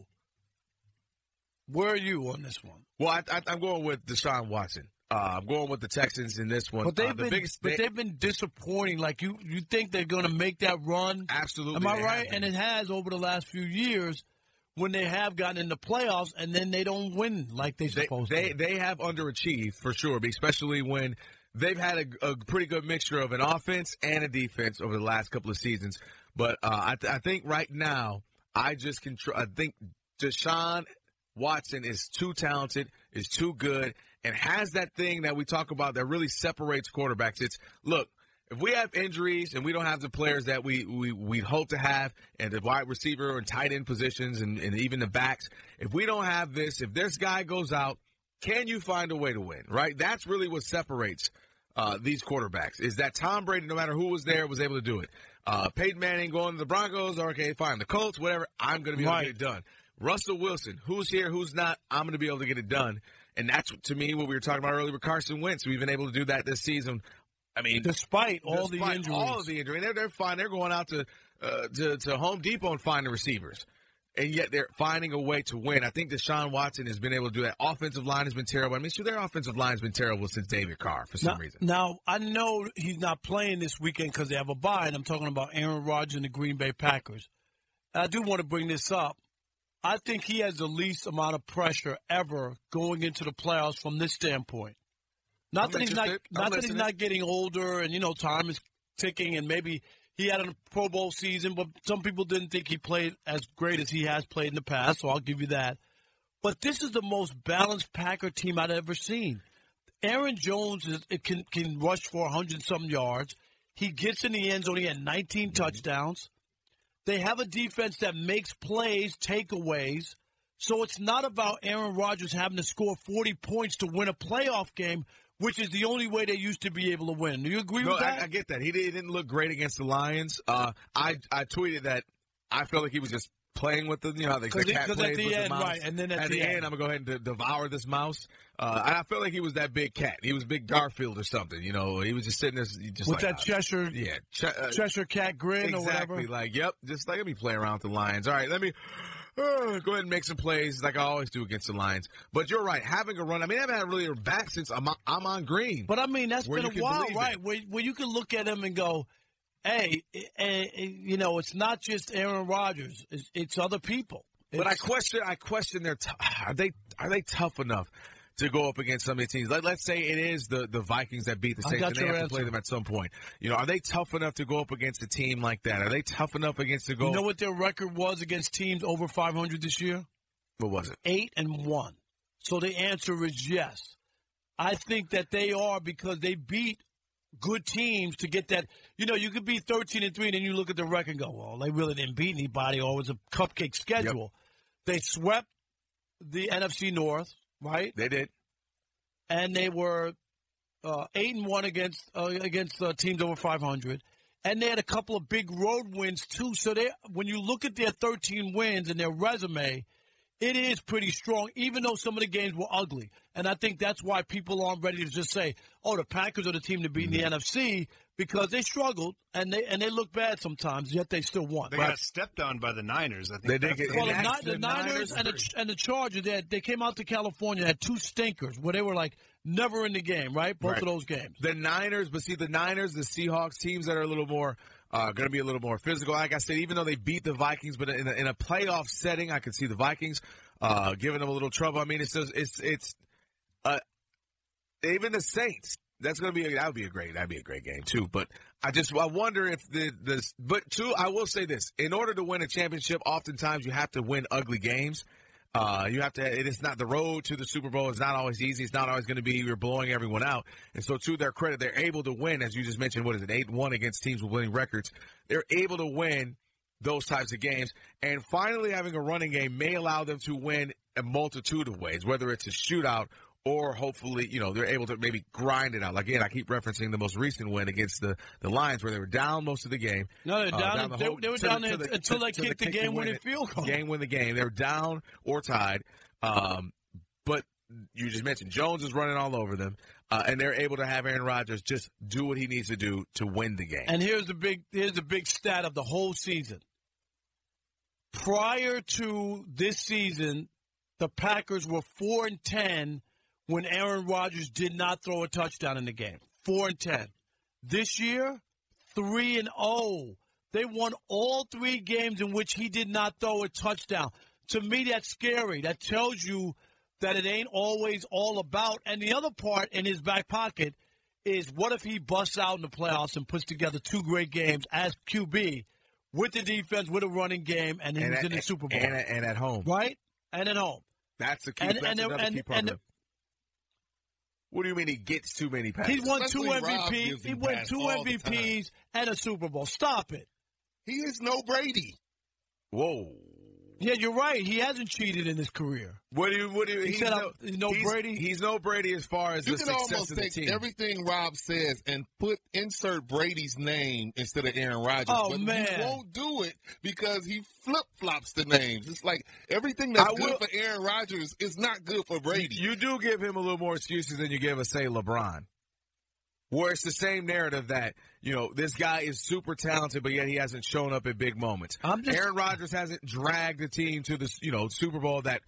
Speaker 13: Where are you on this one?
Speaker 5: Well, I'm going with Deshaun Watson. I'm going with the Texans in this one.
Speaker 13: But they've been disappointing. Like you think they're going to make that run?
Speaker 5: Absolutely.
Speaker 13: Am I right? And it has over the last few years when they have gotten in the playoffs and then they don't win like they're supposed to.
Speaker 5: They have underachieved for sure, especially when they've had a pretty good mixture of an offense and a defense over the last couple of seasons. But I think right now, I think Deshaun Watson is too talented, is too good, and has that thing that we talk about that really separates quarterbacks. It's, look, if we have injuries and we don't have the players that we hope to have, and the wide receiver and tight end positions and even the backs, if we don't have this, if this guy goes out, can you find a way to win, right? That's really what separates these quarterbacks, is that Tom Brady, no matter who was there, was able to do it. Peyton Manning going to the Broncos, okay, fine. The Colts, whatever, I'm going to be able to get it done. Russell Wilson, who's here, who's not, I'm going to be able to get it done. And that's, to me, what we were talking about earlier with Carson Wentz. We've been able to do that this season. I mean,
Speaker 13: despite all the injuries.
Speaker 5: All of the injury. They're fine. They're going out to Home Depot and finding receivers. And yet they're finding a way to win. I think Deshaun Watson has been able to do that. Offensive line has been terrible. I mean, sure, their offensive line has been terrible since David Carr for some reason.
Speaker 13: Now, I know he's not playing this weekend because they have a bye, and I'm talking about Aaron Rodgers and the Green Bay Packers. I do want to bring this up. I think he has the least amount of pressure ever going into the playoffs from this standpoint. Not that he's not getting older and, time is ticking and maybe he had a Pro Bowl season, but some people didn't think he played as great as he has played in the past, so I'll give you that. But this is the most balanced Packer team I've ever seen. Aaron Jones can rush for 100-something yards. He gets in the end zone. He had 19 touchdowns. They have a defense that makes plays, takeaways. So it's not about Aaron Rodgers having to score 40 points to win a playoff game, which is the only way they used to be able to win. Do you agree with that?
Speaker 5: I get that. He didn't look great against the Lions. I tweeted that I felt like he was just playing with the cat plays with the mouse.
Speaker 13: Right, and then
Speaker 5: at the end, I'm going to go ahead and devour this mouse. I felt like he was that big cat. He was big Garfield or something. He was just sitting there. Just
Speaker 13: with that Cheshire, Cheshire cat grin or whatever.
Speaker 5: Exactly. Like, yep, just like let me play around with the Lions. All right, let me go ahead and make some plays like I always do against the Lions. But you're right, having a run. I mean, I haven't had really a back since I'm on Green.
Speaker 13: But I mean, that's been a while, right? Where you can look at him and go, hey, it's not just Aaron Rodgers; it's other people.
Speaker 5: But I question their. Are they tough enough to go up against some of these teams? Let's say it is the Vikings that beat the Saints, and they have to play them at some point. Are they tough enough to go up against a team like that? Are they tough enough against the goal?
Speaker 13: You know what their record was against teams over 500 this year?
Speaker 5: What was it?
Speaker 13: 8-1. So the answer is yes. I think that they are because they beat good teams to get that. You could be 13-3, and then you look at the record and go, well, they really didn't beat anybody, or it was a cupcake schedule. Yep. They swept the NFC North, right?
Speaker 5: They did.
Speaker 13: And they were 8-1 against teams over 500. And they had a couple of big road wins, too. So when you look at their 13 wins and their resume, it is pretty strong, even though some of the games were ugly. And I think that's why people aren't ready to just say, the Packers are the team to beat in the NFC, because they struggled and they look bad sometimes, yet they still won.
Speaker 1: They got stepped on by the Niners. I think
Speaker 5: they did.
Speaker 13: The Niners and the Chargers, they came out to California, had two stinkers where they were like never in the game, right? Both of those games.
Speaker 5: The Niners, the Seahawks, teams that are a little more Going to be a little more physical. Like I said, even though they beat the Vikings, but in a playoff setting, I could see the Vikings giving them a little trouble. I mean, even the Saints. That'd be a great game too. But I wonder if I will say this: in order to win a championship, oftentimes you have to win ugly games. You have to. It is not the road to the Super Bowl. It's not always easy. It's not always going to be you're blowing everyone out. And so, to their credit, they're able to win, as you just mentioned. What is it, 8-1 against teams with winning records? They're able to win those types of games. And finally, having a running game may allow them to win a multitude of ways, whether it's a shootout or hopefully, they're able to maybe grind it out. Like, again, I keep referencing the most recent win against the Lions, where they were down most of the game.
Speaker 13: No, they're down. They were down until they kicked the game-winning field goal.
Speaker 5: Win the game. They were down or tied. But you just mentioned Jones is running all over them, and they're able to have Aaron Rodgers just do what he needs to do to win the game.
Speaker 13: And here's the big stat of the whole season. Prior to this season, the Packers were 4-10. When Aaron Rodgers did not throw a touchdown in the game. 4-10. This year, 3-0. They won all 3 games in which he did not throw a touchdown. To me, that's scary. That tells you that it ain't always all about. And the other part in his back pocket is, what if he busts out in the playoffs and puts together 2 great games as QB with the defense, with a running game, and he's in the Super Bowl.
Speaker 5: And at home.
Speaker 13: Right? And at home.
Speaker 5: That's the key. Another key part. What do you mean he gets too many passes?
Speaker 13: He won 2 MVPs. He won 2 MVPs and a Super Bowl. Stop it.
Speaker 2: He is no Brady.
Speaker 5: Whoa.
Speaker 13: Yeah, you're right. He hasn't cheated in his career.
Speaker 5: What do you?
Speaker 13: He said no Brady.
Speaker 5: He's no Brady as far as the success of the team. You can almost
Speaker 2: take everything Rob says and insert Brady's name instead of Aaron Rodgers.
Speaker 13: Oh, man.
Speaker 2: He won't do it because he flip-flops the names. It's like everything that's good for Aaron Rodgers is not good for Brady.
Speaker 5: You do give him a little more excuses than you give us, say, LeBron. Where it's the same narrative that, this guy is super talented, but yet he hasn't shown up at big moments. Aaron Rodgers hasn't dragged the team to the, Super Bowl that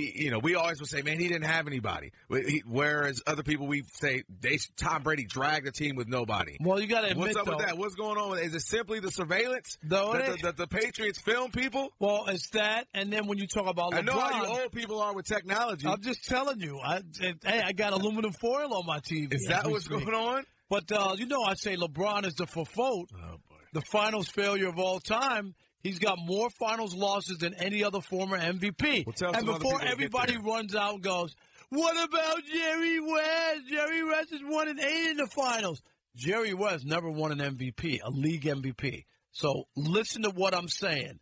Speaker 5: we always would say, man, he didn't have anybody. Whereas other people, we say, Tom Brady dragged the team with nobody.
Speaker 13: Well, you got to admit,
Speaker 5: what's up with that? What's going on? Is it simply the surveillance that the Patriots film people?
Speaker 13: Well, it's that, and then when you talk about LeBron.
Speaker 5: I know how you old people are with technology.
Speaker 13: I'm just telling you. I got aluminum foil on my TV.
Speaker 5: Is that what's going on?
Speaker 13: But, I say LeBron is the faute, the finals failure of all time. He's got more finals losses than any other former MVP. And before everybody runs out and goes, what about Jerry West? Jerry West has won an 8 in the finals. Jerry West never won an MVP, a league MVP. So listen to what I'm saying.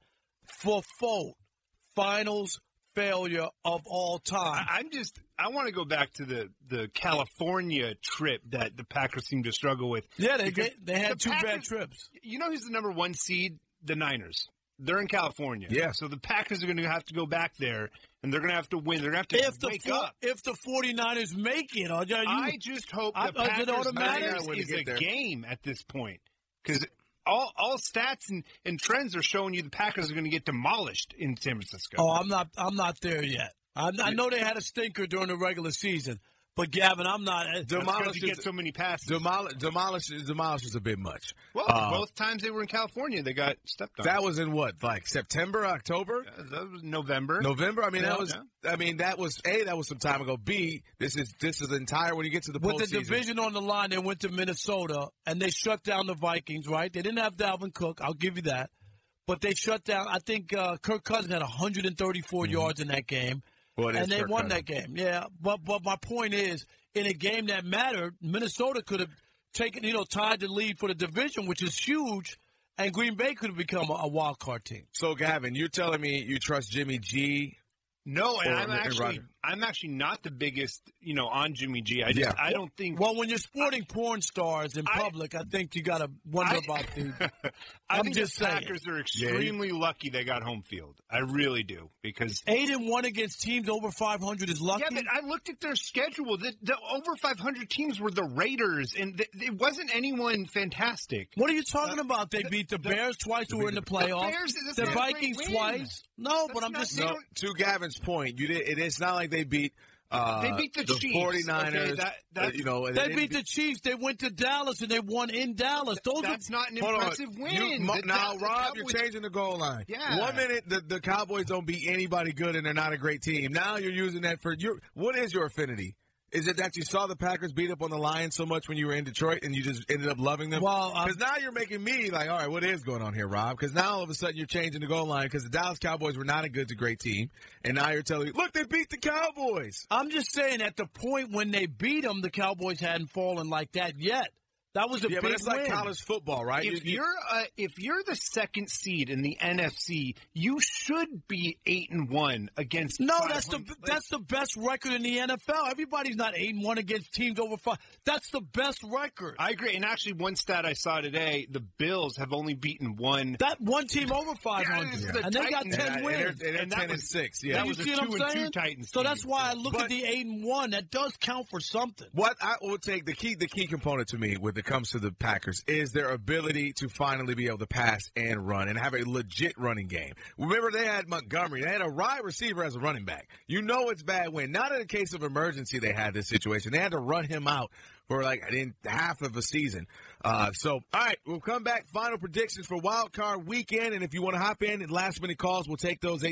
Speaker 13: Faute, finals failure of all time.
Speaker 1: I want to go back to the California trip that the Packers seem to struggle with.
Speaker 13: Yeah, they had 2 bad trips.
Speaker 1: You know who's the number 1 seed? The Niners. They're in California.
Speaker 5: Yeah.
Speaker 1: So the Packers are going to have to go back there, and they're going to have to win. They're going to have to wake up.
Speaker 13: If the 49ers make it,
Speaker 1: I just hope the Packers is a game at this point. Because all stats and trends are showing you the Packers are going to get demolished in San Francisco.
Speaker 13: Oh, I'm not there yet. I know they had a stinker during the regular season, but Gavin, I'm not.
Speaker 1: Demolish you get so many passes.
Speaker 5: Demolish is a bit much.
Speaker 1: Well, both times they were in California, they got stepped on.
Speaker 5: That was in what, like September, October?
Speaker 1: That was November.
Speaker 5: I mean, that was some time ago. B, this is entire when you get to the postseason.
Speaker 13: With the division on the line, they went to Minnesota and they shut down the Vikings. Right? They didn't have Dalvin Cook. I'll give you that, but they shut down. I think Kirk Cousins had 134 yards in that game.
Speaker 5: Well,
Speaker 13: and they won that game, yeah. But my point is, in a game that mattered, Minnesota could have taken, tied the lead for the division, which is huge, and Green Bay could have become a wild card team.
Speaker 5: So, Gavin, you're telling me you trust Jimmy G?
Speaker 1: No, and I'm actually not the biggest, on Jimmy G. I don't think.
Speaker 13: Well, when you're sporting porn stars in public, I think you got to wonder about the.
Speaker 1: I think the Packers are extremely lucky they got home field. I really do, because
Speaker 13: 8-1 against teams over 500 is lucky.
Speaker 1: Yeah, but I looked at their schedule. The over 500 teams were the Raiders, and it wasn't anyone fantastic.
Speaker 13: What are you talking about? They beat the Bears twice, who were in the playoffs. The Vikings twice. No, but I'm just saying.
Speaker 5: To Gavin's point, it is not like they beat
Speaker 1: They beat the Chiefs.
Speaker 5: 49ers.
Speaker 1: Okay,
Speaker 13: they beat the Chiefs. They went to Dallas, and they won in Dallas.
Speaker 1: That's not an impressive win.
Speaker 5: Now, Rob, you're changing the goal line.
Speaker 1: Yeah.
Speaker 5: 1 minute, the Cowboys don't beat anybody good, and they're not a great team. Now you're using that for your – what is your affinity? Is it that you saw the Packers beat up on the Lions so much when you were in Detroit and you just ended up loving them?
Speaker 13: Well,
Speaker 5: because now you're making me like, all right, what is going on here, Rob? Because now all of a sudden you're changing the goal line because the Dallas Cowboys were not a good to great team, and now you're telling me, look, they beat the Cowboys.
Speaker 13: I'm just saying at the point when they beat them, the Cowboys hadn't fallen like that yet. That was a big
Speaker 5: but it's like
Speaker 13: win.
Speaker 5: college football, right?
Speaker 1: If you're the second seed in the NFC, you should be 8-1 against.
Speaker 13: No, that's the best record in the NFL. Everybody's not 8-1 against teams over 5. That's the best record.
Speaker 1: I agree. And actually, one stat I saw today: the Bills have only beaten one
Speaker 13: team over 500, and they got 10 wins.
Speaker 5: And that was 6. Yeah,
Speaker 1: that was a 2-2 Titans.
Speaker 13: So that's why I look at the 8-1. That does count for something.
Speaker 5: What I will take the key component to me with the comes to the Packers is their ability to finally be able to pass and run and have a legit running game. Remember, they had Montgomery. They had a wide receiver as a running back. You know it's bad when. Not in a case of emergency they had this situation. They had to run him out for in half of a season. All right, we'll come back. Final predictions for Wild Card Weekend. And if you want to hop in and last-minute calls, we'll take those,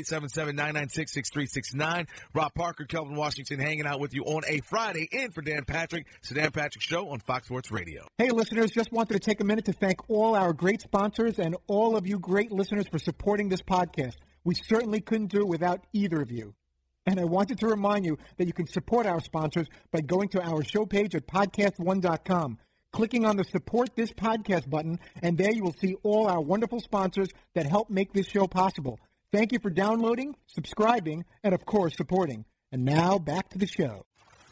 Speaker 5: 877-996-6369. Rob Parker, Kelvin Washington hanging out with you on a Friday in for Dan Patrick. It's the Dan Patrick Show on Fox Sports Radio.
Speaker 3: Hey, listeners, just wanted to take a minute to thank all our great sponsors and all of you great listeners for supporting this podcast. We certainly couldn't do it without either of you. And I wanted to remind you that you can support our sponsors by going to our show page at podcast1.com, clicking on the Support This Podcast button, and there you will see all our wonderful sponsors that help make this show possible. Thank you for downloading, subscribing, and, of course, supporting. And now, back to the show.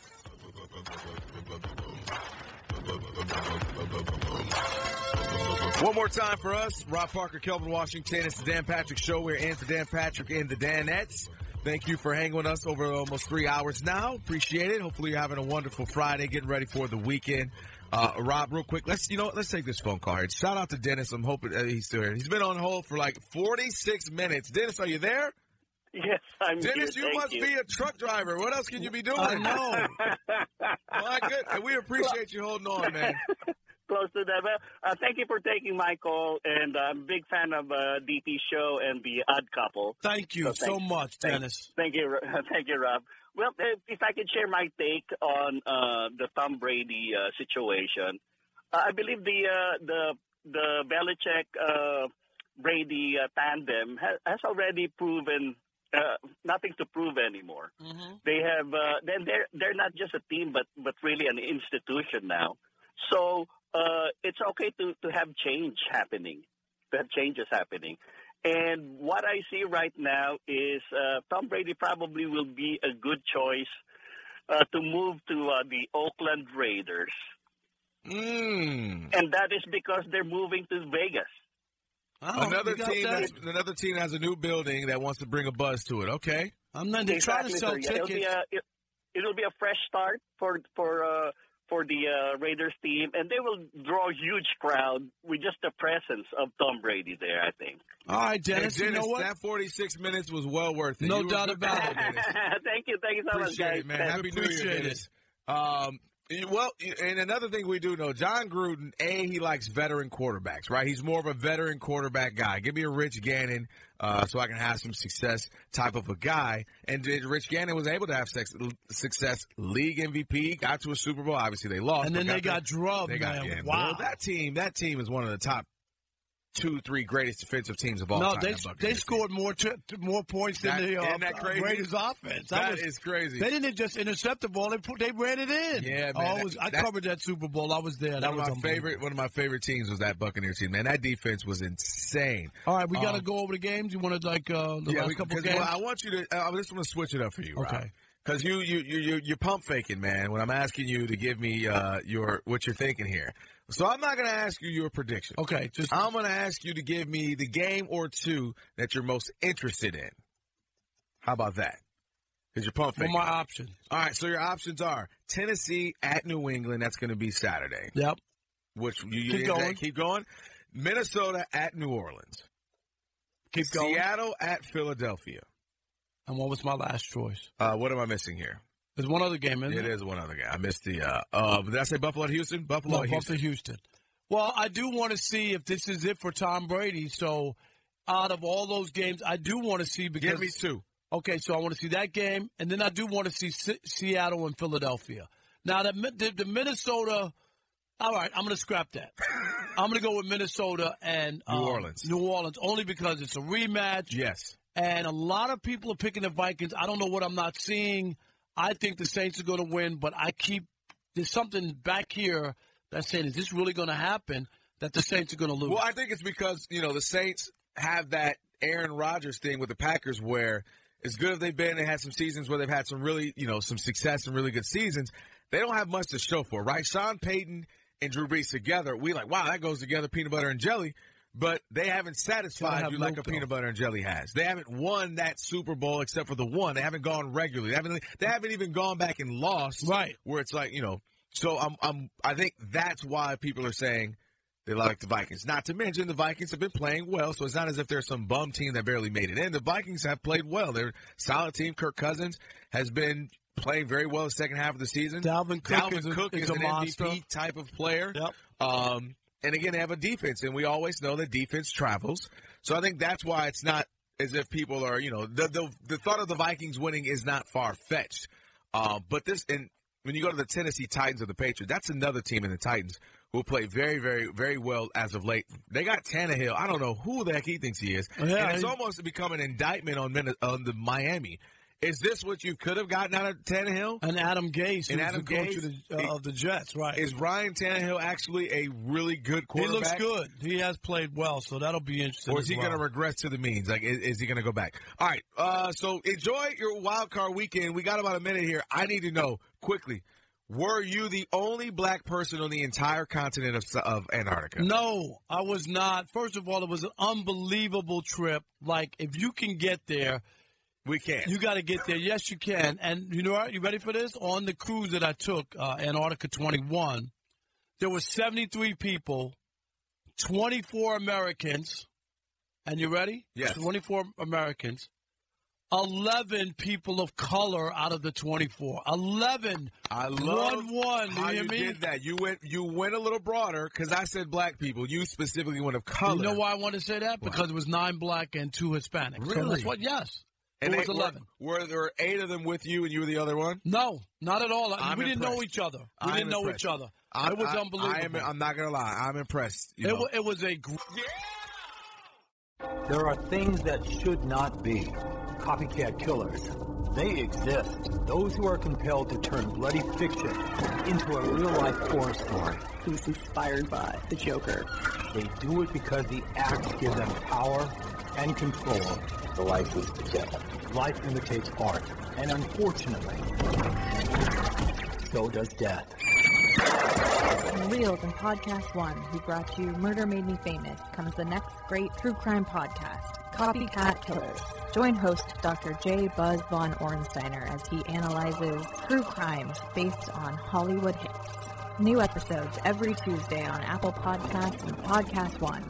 Speaker 5: One more time for us, Rob Parker, Kelvin Washington. It's the Dan Patrick Show. We're in for Dan Patrick and the Danettes. Thank you for hanging with us over almost 3 hours now. Appreciate it. Hopefully you're having a wonderful Friday, getting ready for the weekend. Rob, real quick, let's take this phone call here. Shout out to Dennis. I'm hoping he's still here. He's been on hold for 46 minutes. Dennis, are you there?
Speaker 22: Yes, I'm here.
Speaker 5: Dennis, you must be a truck driver. What else can you be doing?
Speaker 13: I know.
Speaker 5: My goodness. We appreciate you holding on, man.
Speaker 22: Close to that. Well, thank you for taking my call, and I'm a big fan of DP Show and the Odd Couple.
Speaker 13: Thank you so much, Dennis.
Speaker 22: Thank you, Rob. Well, if I could share my take on the Tom Brady situation, I believe the Belichick Brady tandem has already proven nothing to prove anymore. Mm-hmm. They have they're not just a team, but really an institution now. So it's okay to have change happening, to have changes happening. And what I see right now is Tom Brady probably will be a good choice to move to the Oakland Raiders. And that is because they're moving to Vegas.
Speaker 5: Oh, another team has a new building that wants to bring a buzz to it. Okay.
Speaker 13: They're trying to sell tickets.
Speaker 22: It'll be a fresh start for the Raiders team, and they will draw a huge crowd with just the presence of Tom Brady there, I think.
Speaker 13: All right, Dennis,
Speaker 5: you
Speaker 13: know what?
Speaker 5: That 46 minutes was well worth it.
Speaker 13: No doubt about it,
Speaker 22: Dennis. Thank you so much, guys.
Speaker 5: Appreciate it, man. Happy New Year, Dennis. Well, and another thing we do know, John Gruden, he likes veteran quarterbacks, right? He's more of a veteran quarterback guy. Give me a Rich Gannon so I can have some success type of a guy. And Rich Gannon was able to have success, league MVP, got to a Super Bowl. Obviously, they lost.
Speaker 13: And then they got drubbed, man. Wow.
Speaker 5: Well, that team is one of the top 2-3 greatest defensive teams of all time.
Speaker 13: No, they scored more points than the Raiders offense.
Speaker 5: That is crazy.
Speaker 13: They didn't just intercept the ball; they ran it in.
Speaker 5: Yeah, man.
Speaker 13: I covered that Super Bowl. I was there.
Speaker 5: One of my favorite teams was that Buccaneers team. Man, that defense was insane.
Speaker 13: All right, we got to go over the games. You want to last couple of games?
Speaker 5: Well, I want you to. I just want to switch it up for you, Rob.
Speaker 13: Okay.
Speaker 5: Because you're pump faking, man. When I'm asking you to give me what you're thinking here. So I'm not going to ask you your prediction.
Speaker 13: Okay.
Speaker 5: I'm going to ask you to give me the game or two that you're most interested in. How about that? Because you're pump faking.
Speaker 13: What are my options?
Speaker 5: All right, so your options are Tennessee at New England. That's going to be Saturday.
Speaker 13: Yep.
Speaker 5: Which
Speaker 13: Keep going.
Speaker 5: Minnesota at New Orleans.
Speaker 13: Keep going.
Speaker 5: Seattle at Philadelphia.
Speaker 13: And what was my last choice?
Speaker 5: What am I missing here?
Speaker 13: There's one other game, isn't
Speaker 5: it? It is one other game. I missed the did I say Buffalo at Houston? Buffalo
Speaker 13: Houston. Well, I do want to see if this is it for Tom Brady. So out of all those games, I do want to see because
Speaker 5: give me two.
Speaker 13: Okay, so I want to see that game, and then I do want to see Seattle and Philadelphia. Now, the Minnesota, all right, I'm going to scrap that. I'm going to go with Minnesota and
Speaker 5: New Orleans.
Speaker 13: New Orleans, only because it's a rematch.
Speaker 5: Yes.
Speaker 13: And a lot of people are picking the Vikings. I don't know what I'm not seeing. I think the Saints are going to win, but there's something back here that's saying, is this really going to happen, that the Saints are going to lose?
Speaker 5: Well, I think it's because, the Saints have that Aaron Rodgers thing with the Packers where as good as they've been, they had some seasons where they've had some really, some success and really good seasons. They don't have much to show for, right? Sean Payton and Drew Brees together, we like, wow, that goes together, peanut butter and jelly. But they haven't satisfied you like a peanut butter and jelly has. They haven't won that Super Bowl except for the one. They haven't gone regularly. They haven't even gone back and lost.
Speaker 13: Right.
Speaker 5: Where it's like, So I think that's why people are saying they like the Vikings. Not to mention the Vikings have been playing well, so it's not as if they're some bum team that barely made it in. The Vikings have played well. They're a solid team. Kirk Cousins has been playing very well the second half of the season.
Speaker 13: Dalvin Cook is
Speaker 5: an
Speaker 13: monster.
Speaker 5: MVP type of player.
Speaker 13: Yep.
Speaker 5: And again, they have a defense, and we always know that defense travels. So I think that's why it's not as if people are, the thought of the Vikings winning is not far-fetched. But when you go to the Tennessee Titans or the Patriots, that's another team in the Titans who play very, very, very well as of late. They got Tannehill. I don't know who the heck he thinks he is.
Speaker 13: Yeah,
Speaker 5: and it's almost become an indictment on the Miami. Is this what you could have gotten out of Tannehill?
Speaker 13: And Adam Gase, who's the coach of the Jets, right.
Speaker 5: Is Ryan Tannehill actually a really good quarterback?
Speaker 13: He looks good. He has played well, so that'll be interesting.
Speaker 5: Or is he going to regress to the means? Like, is he going to go back? All right, so enjoy your wild card weekend. We got about a minute here. I need to know, quickly, were you the only black person on the entire continent of Antarctica?
Speaker 13: No, I was not. First of all, it was an unbelievable trip. Like, if you can get there,
Speaker 5: we can.
Speaker 13: You got to get there. Yes, you can. And you know what? You ready for this? On the cruise that I took, Antarctica 21, there were 73 people, 24 Americans. And you ready?
Speaker 5: Yes.
Speaker 13: 24 Americans. 11 people of color out of the 24. 11.
Speaker 5: I love
Speaker 13: 1-1.
Speaker 5: How you did that. You went a little broader because I said black people. You specifically went of color.
Speaker 13: You know why I wanted to say that? Because it was 9 black and 2 Hispanics.
Speaker 5: Really?
Speaker 13: So that's what? Yes.
Speaker 5: And
Speaker 13: it was 11.
Speaker 5: Were there 8 of them with you and you were the other one?
Speaker 13: No, not at all. We didn't know each other.
Speaker 5: It
Speaker 13: was unbelievable.
Speaker 5: I'm not going to lie. I'm impressed.
Speaker 13: It was a
Speaker 14: There are things that should not be. Copycat killers. They exist. Those who are compelled to turn bloody fiction into a real-life horror story.
Speaker 6: Who's inspired by the Joker.
Speaker 14: They do it because the acts give them power and control.
Speaker 6: The license to kill.
Speaker 14: Life imitates art, and unfortunately, so does death.
Speaker 16: From Reels and Podcast One, who brought you Murder Made Me Famous, comes the next great true crime podcast, Copycat Killers. Join host Dr. J. Buzz Von Ornsteiner as he analyzes true crimes based on Hollywood hits. New episodes every Tuesday on Apple Podcasts and Podcast One.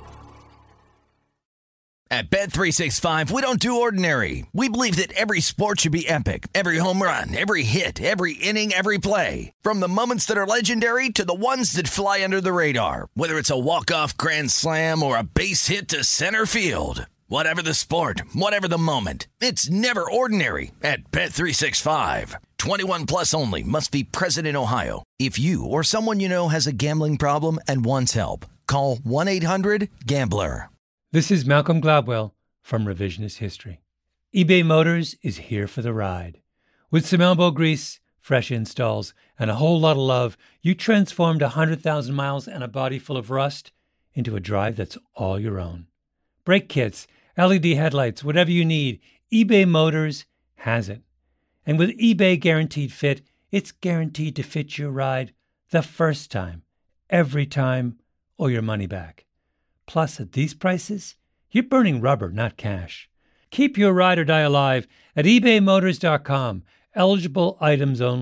Speaker 7: At Bet365, we don't do ordinary. We believe that every sport should be epic. Every home run, every hit, every inning, every play. From the moments that are legendary to the ones that fly under the radar. Whether it's a walk-off grand slam or a base hit to center field. Whatever the sport, whatever the moment. It's never ordinary at Bet365. 21 plus only. Must be present in Ohio. If you or someone you know has a gambling problem and wants help, call 1-800-GAMBLER.
Speaker 23: This is Malcolm Gladwell from Revisionist History. eBay Motors is here for the ride. With some elbow grease, fresh installs, and a whole lot of love, you transformed 100,000 miles and a body full of rust into a drive that's all your own. Brake kits, LED headlights, whatever you need, eBay Motors has it. And with eBay Guaranteed Fit, it's guaranteed to fit your ride the first time, every time, or your money back. Plus, at these prices, you're burning rubber, not cash. Keep your ride or die alive at ebaymotors.com. Eligible items only.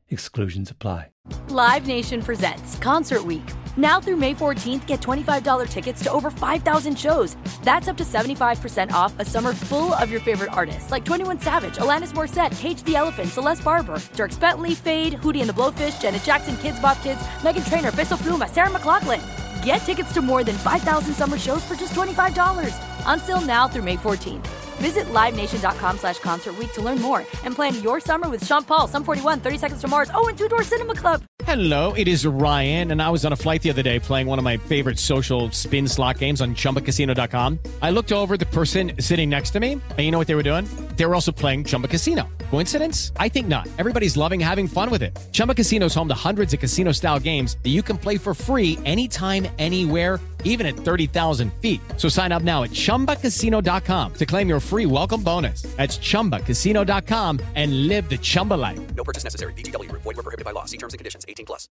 Speaker 23: Exclusions apply.
Speaker 8: Live Nation presents Concert Week. Now through May 14th, get $25 tickets to over 5,000 shows. That's up to 75% off a summer full of your favorite artists like 21 Savage, Alanis Morissette, Cage the Elephant, Celeste Barber, Dierks Bentley, Fade, Hootie and the Blowfish, Janet Jackson, Kidz Bop Kids, Meghan Trainor, Peso Pluma, Sarah McLachlan. Get tickets to more than 5,000 summer shows for just $25. On sale now through May 14th. Visit LiveNation.com/Concert Week to learn more and plan your summer with Sean Paul, Sum 41, 30 Seconds to Mars, and Two Door Cinema Club.
Speaker 9: Hello, it is Ryan, and I was on a flight the other day playing one of my favorite social spin slot games on ChumbaCasino.com. I looked over at the person sitting next to me, and you know what they were doing? They were also playing Chumba Casino. Coincidence? I think not. Everybody's loving having fun with it. Chumba Casino is home to hundreds of casino-style games that you can play for free anytime, anywhere, even at 30,000 feet. So sign up now at ChumbaCasino.com to claim your free welcome bonus. That's ChumbaCasino.com and live the Chumba life.
Speaker 10: No purchase necessary. VGW. Void where prohibited by law. See terms and conditions. 18+.